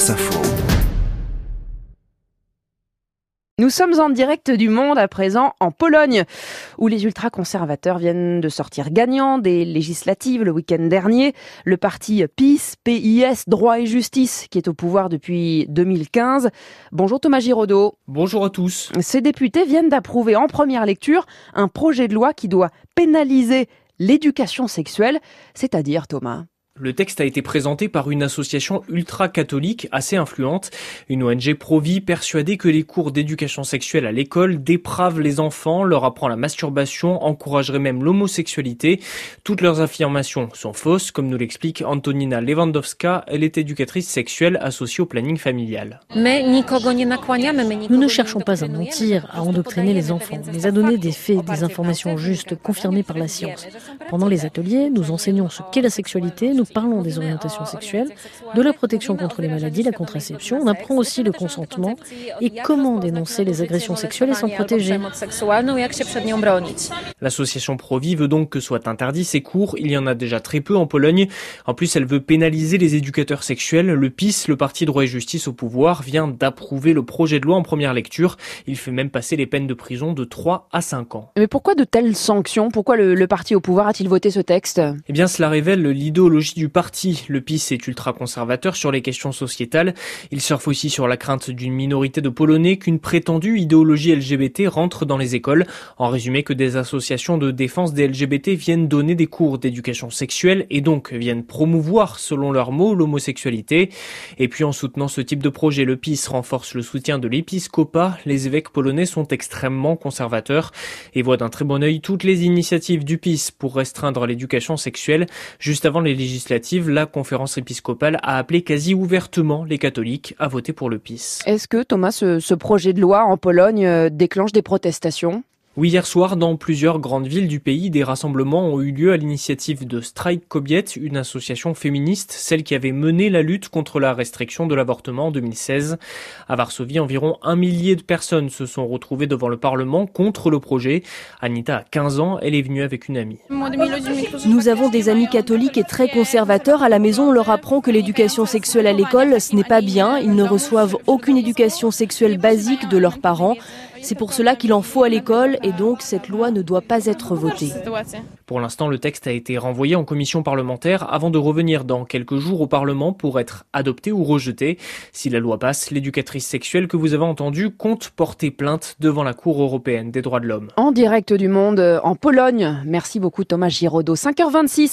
France Info. Nous sommes en direct du Monde à présent en Pologne, où les ultra-conservateurs viennent de sortir gagnants des législatives le week-end dernier. Le parti PiS, P-I-S, Droit et Justice, qui est au pouvoir depuis 2015. Bonjour Thomas Giraudot. Bonjour à tous. Ces députés viennent d'approuver en première lecture un projet de loi qui doit pénaliser l'éducation sexuelle, c'est-à-dire, Thomas? Le texte a été présenté par une association ultra-catholique assez influente, une ONG pro-vie persuadée que les cours d'éducation sexuelle à l'école dépravent les enfants, leur apprend la masturbation, encouragerait même l'homosexualité. Toutes leurs affirmations sont fausses, comme nous l'explique Antonina Lewandowska, elle est éducatrice sexuelle associée au planning familial. Nous ne cherchons pas à mentir, à endoctriner les enfants, mais à donner des faits, des informations justes, confirmées par la science. Pendant les ateliers, nous enseignons ce qu'est la sexualité, nous parlons des orientations sexuelles, de la protection contre les maladies, la contraception. On apprend aussi le consentement et comment dénoncer les agressions sexuelles et s'en protéger. L'association Pro-Vie veut donc que soient interdits ces cours. Il y en a déjà très peu en Pologne. En plus, elle veut pénaliser les éducateurs sexuels. Le PiS, le parti Droit et Justice au pouvoir, vient d'approuver le projet de loi en première lecture. Il fait même passer les peines de prison de 3 à 5 ans. Mais pourquoi de telles sanctions? Pourquoi le parti au pouvoir a-t-il voté ce texte? Eh bien, cela révèle l'idéologie du parti. Le PiS est ultra-conservateur sur les questions sociétales. Il surfe aussi sur la crainte d'une minorité de Polonais qu'une prétendue idéologie LGBT rentre dans les écoles. En résumé, que des associations de défense des LGBT viennent donner des cours d'éducation sexuelle et donc viennent promouvoir, selon leurs mots, l'homosexualité. Et puis en soutenant ce type de projet, le PiS renforce le soutien de l'épiscopat. Les évêques polonais sont extrêmement conservateurs et voient d'un très bon œil toutes les initiatives du PiS pour restreindre l'éducation sexuelle. Juste avant les législatives, la conférence épiscopale a appelé quasi ouvertement les catholiques à voter pour le PiS. Est-ce que, Thomas, ce projet de loi en Pologne déclenche des protestations ? Oui, hier soir, dans plusieurs grandes villes du pays, des rassemblements ont eu lieu à l'initiative de Strajk Kobiet, une association féministe, celle qui avait mené la lutte contre la restriction de l'avortement en 2016. À Varsovie, environ 1 millier de personnes se sont retrouvées devant le Parlement contre le projet. Anita a 15 ans, elle est venue avec une amie. Nous avons des amis catholiques et très conservateurs. À la maison, on leur apprend que l'éducation sexuelle à l'école, ce n'est pas bien. Ils ne reçoivent aucune éducation sexuelle basique de leurs parents. C'est pour cela qu'il en faut à l'école et donc cette loi ne doit pas être votée. Pour l'instant, le texte a été renvoyé en commission parlementaire avant de revenir dans quelques jours au Parlement pour être adopté ou rejeté. Si la loi passe, l'éducatrice sexuelle que vous avez entendue compte porter plainte devant la Cour européenne des droits de l'homme. En direct du Monde en Pologne. Merci beaucoup Thomas Giraudot. 5h26.